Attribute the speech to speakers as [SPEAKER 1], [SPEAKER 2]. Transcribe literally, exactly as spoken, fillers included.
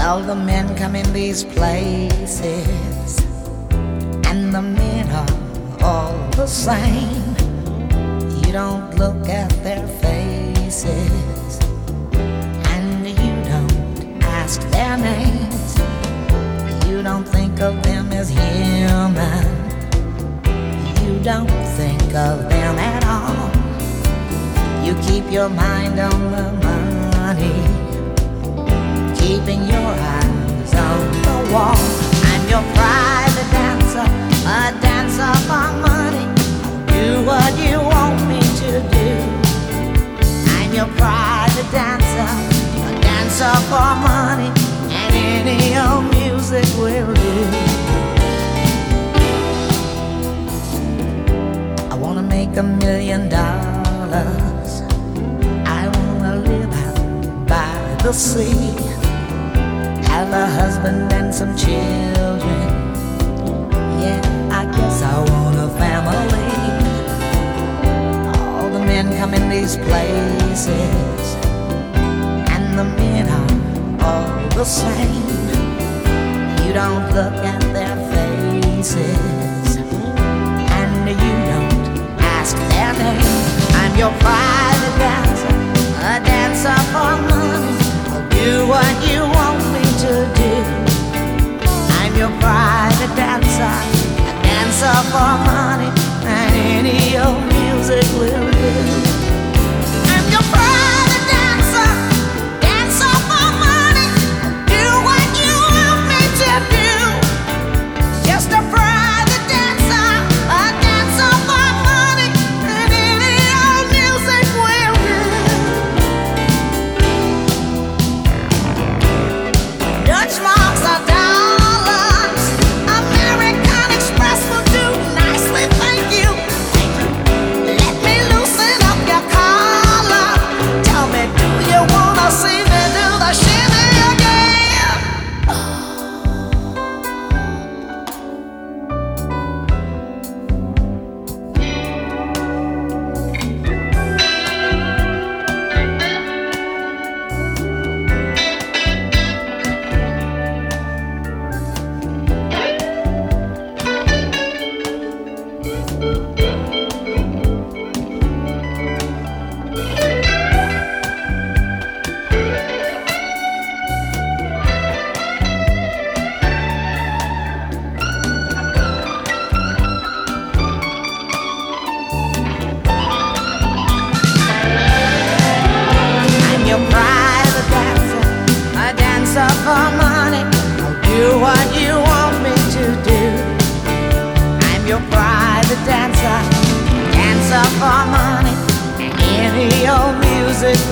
[SPEAKER 1] Well, the men come in these places, and the men are all the same. You don't look at their faces, and you don't ask their names. You don't think of them as human. You don't think of them at all. You keep your mind on the money, keeping your eyes on the wall. I'm your private dancer, a dancer for money. Do what you want me to do. I'm your private dancer, a dancer for money, and any old music will do. I wanna make a million dollars. I wanna live out by the sea, have a husband and some children. Yeah, I guess I want a family. All the men come in these places, and the men are all the same. You don't look at their faces, and you don't ask their name. I'm your private dancer, a dancer for money. I'll do what you want me to do. I'm your private dancer, a dancer for money, and any old music will do. I'm your private dancer, dancer for money. I'll do what you want me to do. Just a private dancer, a dancer for money, and any old music will do. Dutch marks are dollars, American Express will do nicely, thank you. Let me loosen up your collar. Tell me, do you wanna see me do the shimmy again? I'm your private dancer, a dancer for money. I'll do what you want me to do. I'm your private dancer, dancer for money, and any old music